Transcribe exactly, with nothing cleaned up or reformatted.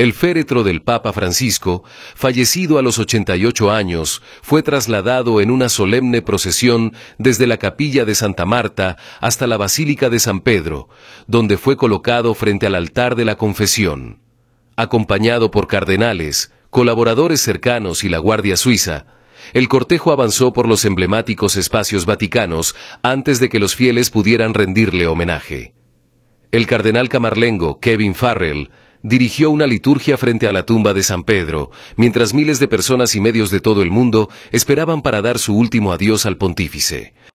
El féretro del Papa Francisco, fallecido a los ochenta y ocho años, fue trasladado en una solemne procesión desde la capilla de Santa Marta hasta la Basílica de San Pedro, donde fue colocado frente al altar de la confesión. Acompañado por cardenales, colaboradores cercanos y la Guardia Suiza, el cortejo avanzó por los emblemáticos espacios vaticanos antes de que los fieles pudieran rendirle homenaje. El cardenal camarlengo Kevin Farrell dirigió una liturgia frente a la tumba de San Pedro, mientras miles de personas y medios de todo el mundo esperaban para dar su último adiós al pontífice.